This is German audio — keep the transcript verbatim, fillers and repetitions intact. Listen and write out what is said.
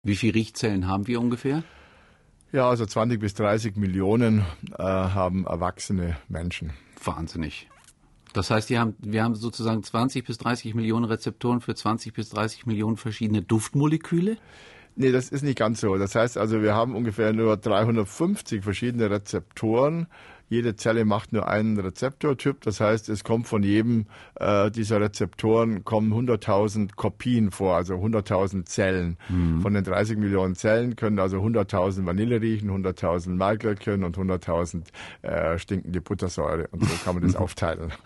Wie viele Riechzellen haben wir ungefähr? Ja, also zwanzig bis dreißig Millionen äh, haben erwachsene Menschen. Wahnsinnig. Das heißt, wir haben, wir haben sozusagen zwanzig bis dreißig Millionen Rezeptoren für zwanzig bis dreißig Millionen verschiedene Duftmoleküle? Nee, das ist nicht ganz so. Das heißt also, wir haben ungefähr nur dreihundertfünfzig verschiedene Rezeptoren. Jede Zelle macht nur einen Rezeptortyp. Das heißt, es kommt von jedem äh, dieser Rezeptoren kommen hunderttausend Kopien vor, also hunderttausend Zellen. Mhm. Von den dreißig Millionen Zellen können also hunderttausend Vanille riechen, hunderttausend Maiglöckchen und hunderttausend äh, stinkende Buttersäure. Und so kann man das aufteilen.